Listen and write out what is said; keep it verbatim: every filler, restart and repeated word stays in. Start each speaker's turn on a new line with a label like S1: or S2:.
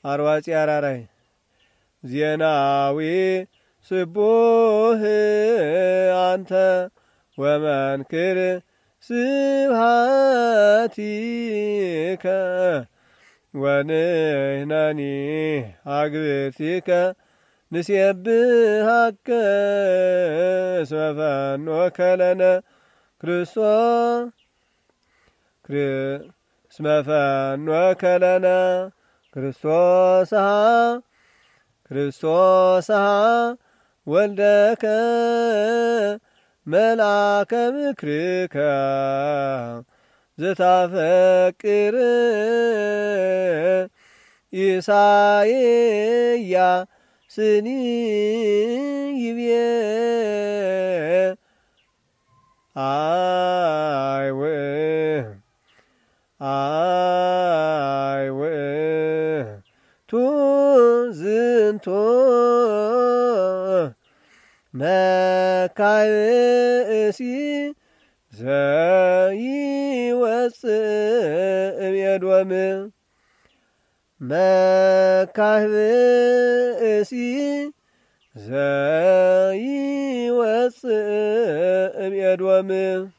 S1: አርዋጺ አራራይ ዜናዊ ስቡህ አንተ ወመንክር ስብሐቲከ ወንሕነኒ አግብርቲከ ንሴብሐከ እስመ ፈኖከ ለነ ክርስቶስ እስመ ፈኖከ ለነ ክርስቶስሃ ክርስቶስሃ ወልደከ መልአከ ምክርከ ዘታፈቅር ኢሳይያስኒ ይቤ አይወ አይወ ቱ ዝንቶ መካይሲ ዘይወፅእ እምኤዶም መካይሲ ዘይወፅእ እምኤዶም